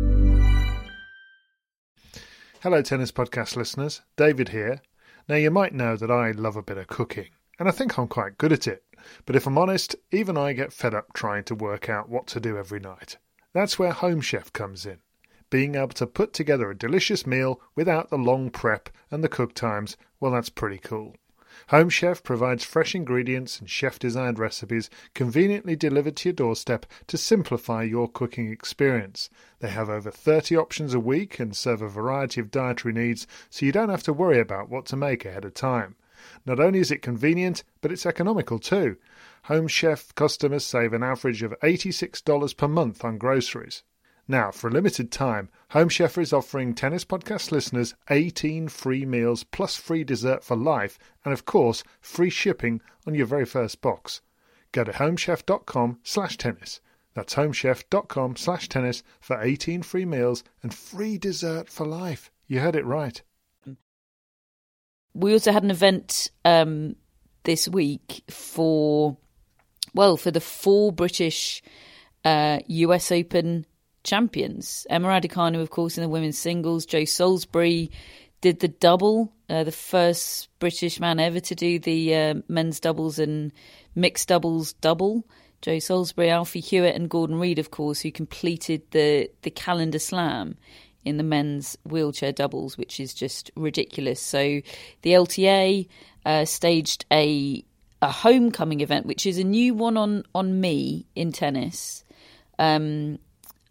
Hello, Tennis Podcast listeners. David here. Now, you might know that I love a bit of cooking, and I think I'm quite good at it. But if I'm honest, even I get fed up trying to work out what to do every night. That's where Home Chef comes in. Being able to put together a delicious meal without the long prep and the cook times, well, that's pretty cool. Home Chef provides fresh ingredients and chef-designed recipes conveniently delivered to your doorstep to simplify your cooking experience. They have over 30 options a week and serve a variety of dietary needs, so you don't have to worry about what to make ahead of time. Not only is it convenient, but it's economical too. Home Chef customers save an average of $86 per month on groceries. Now, for a limited time, Home Chef is offering Tennis Podcast listeners 18 free meals plus free dessert for life and, of course, free shipping on your very first box. Go to homechef.com/tennis. That's homechef.com/tennis for 18 free meals and free dessert for life. You heard it right. We also had an event this week for the 4 British US Open champions. Emma Raducanu, of course, in the women's singles. Joe Salisbury did the double, the first British man ever to do the men's doubles and mixed doubles double. Joe Salisbury, Alfie Hewitt and Gordon Reid, of course, who completed the calendar slam in the men's wheelchair doubles, which is just ridiculous. So the LTA staged a homecoming event, which is a new one on me in tennis.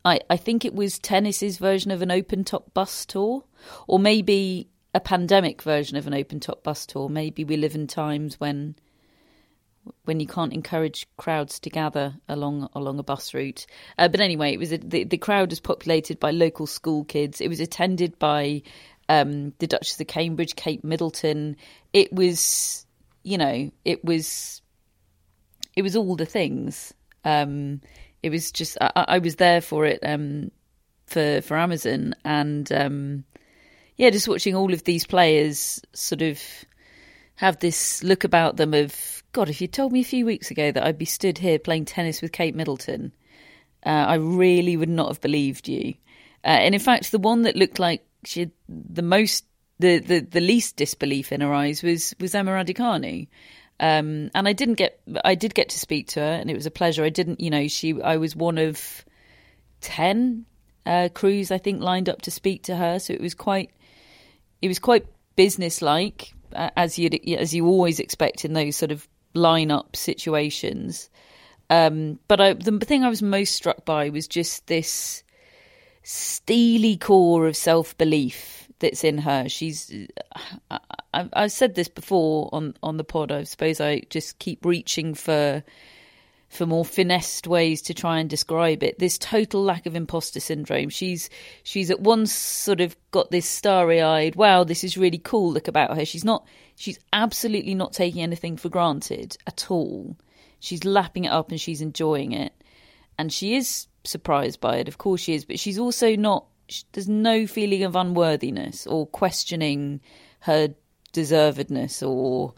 I think it was tennis's version of an open-top bus tour, or maybe a pandemic version of an open-top bus tour. Maybe we live in times when you can't encourage crowds to gather along a bus route. But anyway, it was the crowd was populated by local school kids. It was attended by the Duchess of Cambridge, Kate Middleton. It was, it was all the things. It was just I was there for it for Amazon, and just watching all of these players sort of have this look about them of, God, if you told me a few weeks ago that I'd be stood here playing tennis with Kate Middleton, I really would not have believed you. And in fact, the one that looked like she had the least disbelief in her eyes was Emma Raducanu. And I did get to speak to her, and it was a pleasure. I was one of 10 crews, I think, lined up to speak to her. So it was quite businesslike, as you always expect in those sort of line-up situations. But the thing I was most struck by was just this steely core of self-belief that's in her. I've said this before on the pod. I suppose I just keep reaching for more finessed ways to try and describe it. This total lack of imposter syndrome. She's at once sort of got this starry-eyed, wow, this is really cool look about her. She's absolutely not taking anything for granted at all. She's lapping it up and she's enjoying it. And she is surprised by it, of course she is, but she's also not, there's no feeling of unworthiness or questioning her deservedness or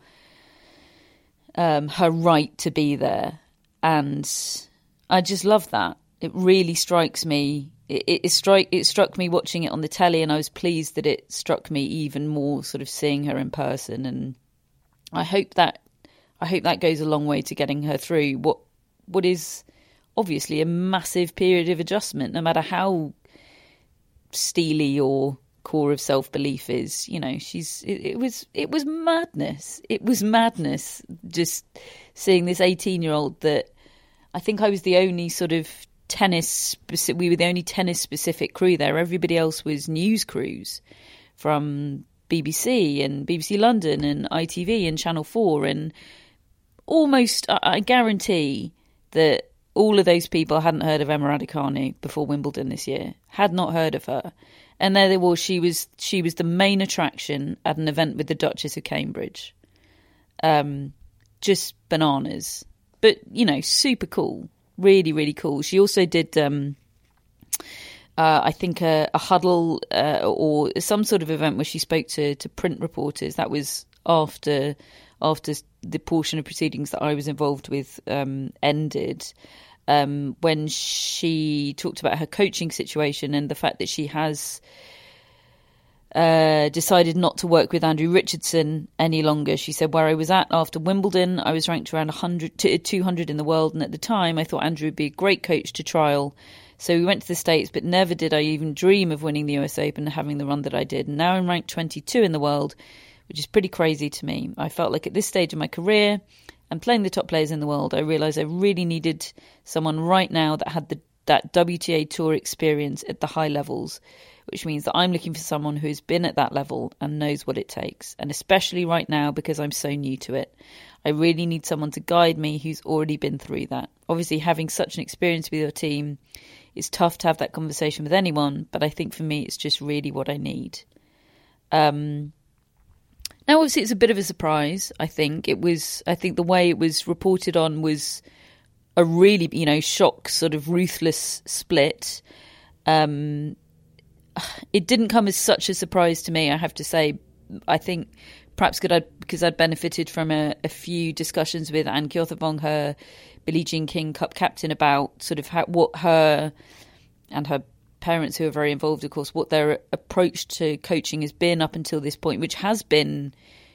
her right to be there. And I just love that. It really strikes me. It struck me watching it on the telly, and I was pleased that it struck me even more sort of seeing her in person. And I hope that goes a long way to getting her through what is obviously a massive period of adjustment, no matter how steely or core of self-belief is. It was madness. It was madness just seeing this 18-year-old that I think I was the only sort of we were the only tennis specific crew there. Everybody else was news crews from BBC and BBC London and ITV and Channel 4, and almost I guarantee that all of those people hadn't heard of Emma Raducanu before Wimbledon this year, had not heard of her. And there they were, she was the main attraction at an event with the Duchess of Cambridge. Just bananas. But, super cool. Really, really cool. She also did, I think, a huddle or some sort of event where she spoke to print reporters. That was after the portion of proceedings that I was involved with ended. When she talked about her coaching situation and the fact that she has decided not to work with Andrew Richardson any longer. She said, where I was at after Wimbledon, I was ranked around 200 in the world, and at the time I thought Andrew would be a great coach to trial. So we went to the States, but never did I even dream of winning the US Open and having the run that I did. And now I'm ranked 22 in the world, which is pretty crazy to me. I felt like at this stage of my career and playing the top players in the world, I realised I really needed someone right now that had that WTA Tour experience at the high levels, which means that I'm looking for someone who's been at that level and knows what it takes. And especially right now, because I'm so new to it, I really need someone to guide me who's already been through that. Obviously, having such an experience with your team, it's tough to have that conversation with anyone, but I think for me, it's just really what I need. Now, obviously, it's a bit of a surprise, I think. I think the way it was reported on was a really, shock, sort of ruthless split. It didn't come as such a surprise to me, I have to say. I think perhaps because I'd benefited from a few discussions with Anne Kjothavong, her Billie Jean King Cup captain, about sort of what her and her parents, who are very involved, of course, what their approach to coaching has been up until this point, which has been,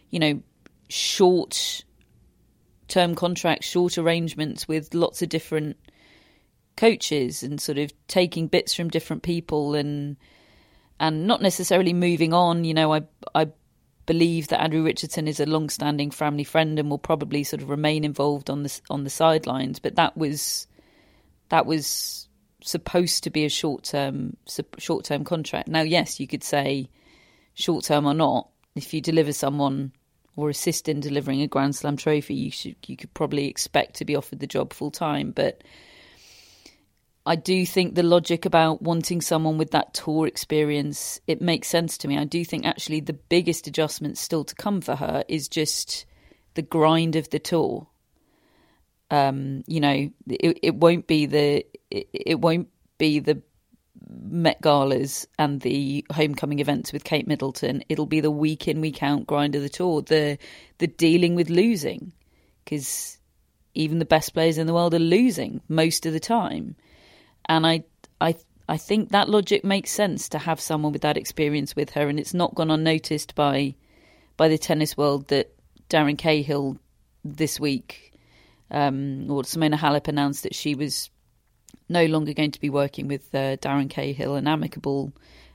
short-term contracts, short arrangements with lots of different coaches and sort of taking bits from different people and not necessarily moving on. I believe that Andrew Richardson is a long-standing family friend and will probably sort of remain involved on the sidelines. But that was supposed to be a short-term contract. Now, yes, you could say short-term or not. If you deliver someone or assist in delivering a Grand Slam trophy, you could probably expect to be offered the job full-time. But I do think the logic about wanting someone with that tour experience, it makes sense to me. I do think actually the biggest adjustment still to come for her is just the grind of the tour. It won't be the Met Galas and the homecoming events with Kate Middleton. It'll be the week in, week out grind of the tour, the dealing with losing, because even the best players in the world are losing most of the time. And I think that logic makes sense to have someone with that experience with her, and it's not gone unnoticed by the tennis world that Darren Cahill this week, or Simona Halep, announced that she was no longer going to be working with Darren Cahill. An amicable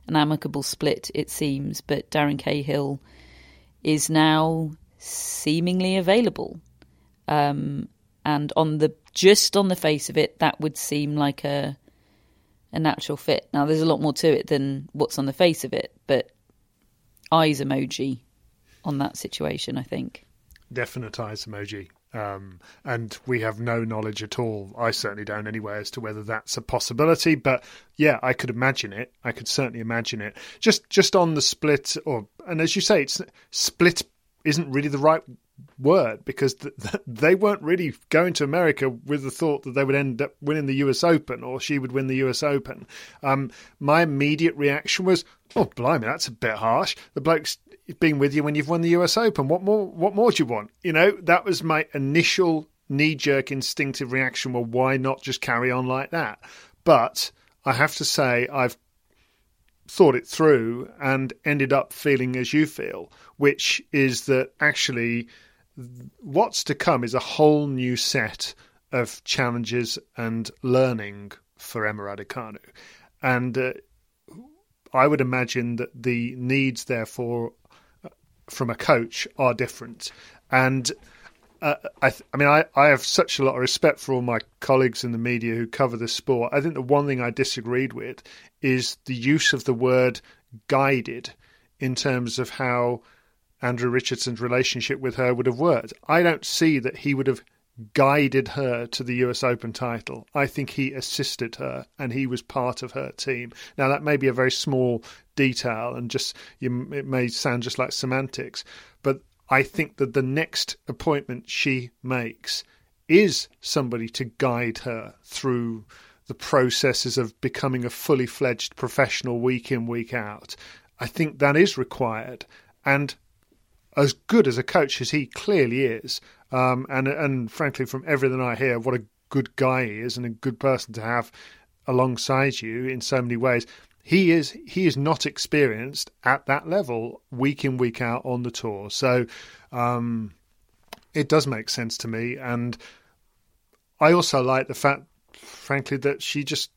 split, it seems, but Darren Cahill is now seemingly available. And on the face of it, that would seem like a natural fit. Now, there's a lot more to it than what's on the face of it, but eyes emoji on that situation, I think. Definite eyes emoji. And we have no knowledge at all. I certainly don't anyway as to whether that's a possibility. But yeah, I could imagine it. I could certainly imagine it. Just on the split, and as you say, split isn't really the right word, because they weren't really going to America with the thought that they would end up winning the US Open, or she would win the US Open. My immediate reaction was, oh, blimey, that's a bit harsh. The bloke's been with you when you've won the US Open. What more do you want? That was my initial knee-jerk instinctive reaction. Well, why not just carry on like that? But I have to say I've thought it through and ended up feeling as you feel, which is that actually what's to come is a whole new set of challenges and learning for Emma Raducanu. And I would imagine that the needs, therefore, from a coach are different. And I have such a lot of respect for all my colleagues in the media who cover the sport. I think the one thing I disagreed with is the use of the word guided in terms of how Andrew Richardson's relationship with her would have worked. I don't see that he would have guided her to the US Open title. I think he assisted her and he was part of her team. Now, that may be a very small detail and it may sound just like semantics, but I think that the next appointment she makes is somebody to guide her through the processes of becoming a fully fledged professional week in, week out. I think that is required. And as good as a coach as he clearly is, and frankly, from everything I hear, what a good guy he is and a good person to have alongside you in so many ways. He is not experienced at that level week in, week out on the tour. So it does make sense to me. And I also like the fact, frankly, that she just,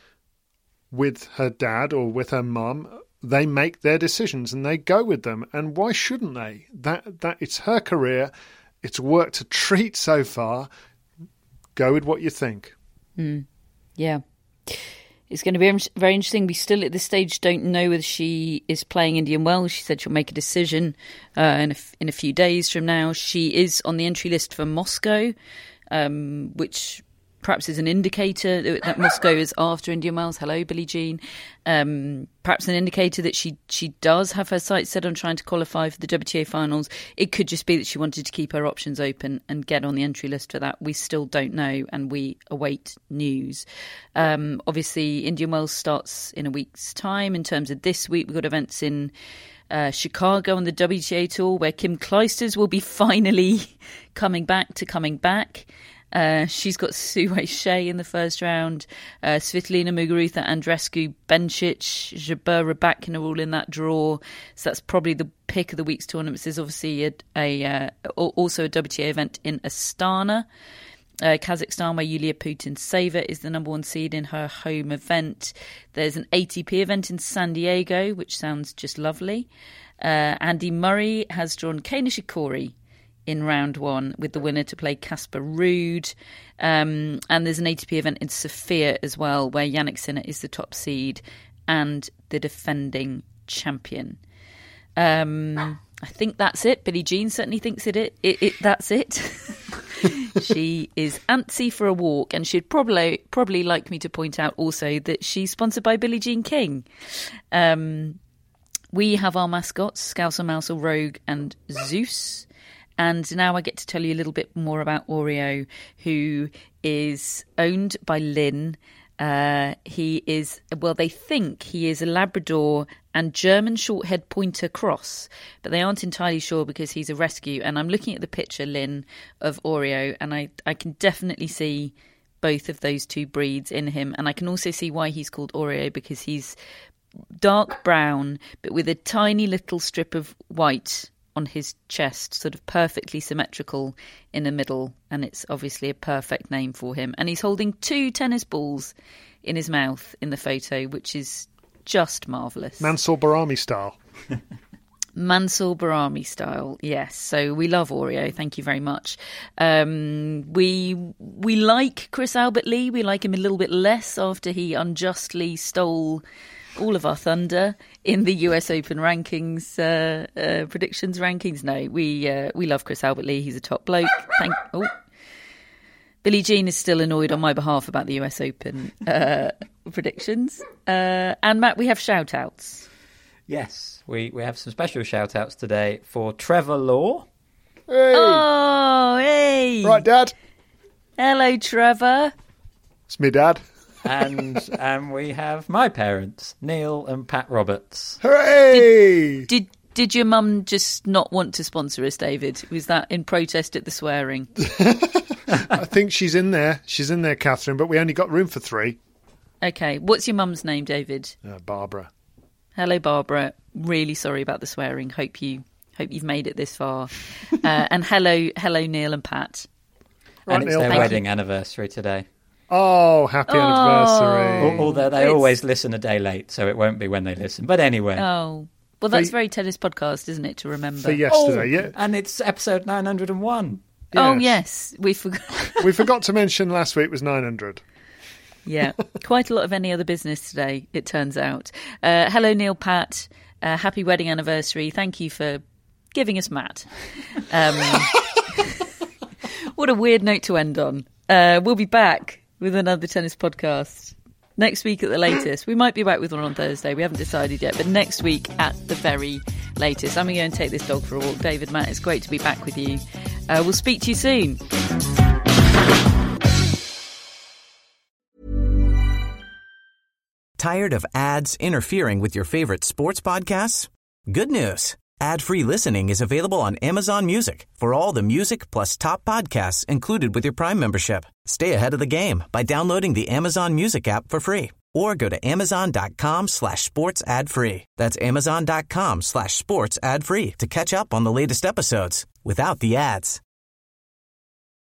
with her dad or with her mum, they make their decisions and they go with them. And why shouldn't they? That it's her career. It's worked a treat so far. Go with what you think. Yeah. It's going to be very interesting. We still at this stage don't know whether she is playing Indian Wells. She said she'll make a decision in a few days from now. She is on the entry list for Moscow, which perhaps is an indicator that Moscow is after Indian Wells. Hello, Billie Jean. Perhaps an indicator that she does have her sights set on trying to qualify for the WTA finals. It could just be that she wanted to keep her options open and get on the entry list for that. We still don't know, and we await news. Obviously, Indian Wells starts in a week's time. In terms of this week, we've got events in Chicago on the WTA Tour, where Kim Clijsters will be finally coming back. She's got Sue Shea in the first round. Svitolina Muguruza, Andreescu, Bencic, Jabeur, Rybakina are all in that draw. So that's probably the pick of the week's tournaments. There's obviously also a WTA event in Astana, Kazakhstan, where Yulia Putintseva is the number one seed in her home event. There's an ATP event in San Diego, which sounds just lovely. Andy Murray has drawn Kei Nishikori in round 1, with the winner to play Casper Ruud. And there's an ATP event in Sofia as well, where Jannik Sinner is the top seed and the defending champion. I think that's it. Billie Jean certainly thinks that's it. She is antsy for a walk, and she'd probably like me to point out also that she's sponsored by Billie Jean King. We have our mascots, Scouser, Mousel, Rogue and Zeus. And now I get to tell you a little bit more about Oreo, who is owned by Lynn. He is, well, they think he is a Labrador and German Shorthaired Pointer cross, but they aren't entirely sure because he's a rescue. And I'm looking at the picture, Lynn, of Oreo, and I can definitely see both of those two breeds in him. And I can also see why he's called Oreo, because he's dark brown, but with a tiny little strip of white on his chest, sort of perfectly symmetrical in the middle, and it's obviously a perfect name for him. And he's holding 2 tennis balls in his mouth in the photo, which is just marvellous. Mansour Barami style. Mansour Barami style, yes. So we love Oreo, thank you very much. We like Chris Albert Lee. We like him a little bit less after he unjustly stole all of our thunder in the US Open rankings, predictions rankings. No, we love Chris Albert Lee. He's a top bloke. Billie Jean is still annoyed on my behalf about the US Open predictions. And Matt, we have shout outs. Yes, we have some special shout outs today for Trevor Law. Hey! Oh, hey! Right, Dad. Hello, Trevor. It's me, Dad. And we have my parents, Neil and Pat Roberts. Hooray! Did your mum just not want to sponsor us, David? Was that in protest at the swearing? I think she's in there. She's in there, Catherine, but we only got room for 3. Okay. What's your mum's name, David? Barbara. Hello, Barbara. Really sorry about the swearing. Hope you've made it this far. And hello, Neil and Pat. Right, and it's their wedding anniversary today. Oh, happy anniversary. Although they always listen a day late, so it won't be when they listen. But anyway. Oh, well, that's very tennis podcast, isn't it, to remember? For yesterday, yeah. And it's episode 901. Yes. Oh, yes. We forgot. We forgot to mention last week was 900. Yeah, quite a lot of any other business today, it turns out. Hello, Neil, Pat. Happy wedding anniversary. Thank you for giving us Matt. What a weird note to end on. We'll be back with another tennis podcast next week at the latest. We might be back with one on Thursday. We haven't decided yet, but next week at the very latest. I'm going to go and take this dog for a walk. David, Matt, it's great to be back with you. We'll speak to you soon. Tired of ads interfering with your favorite sports podcasts? Good news. Ad-free listening is available on Amazon Music for all the music plus top podcasts included with your Prime membership. Stay ahead of the game by downloading the Amazon Music app for free or go to amazon.com/sports ad free. That's amazon.com/sports ad free to catch up on the latest episodes without the ads.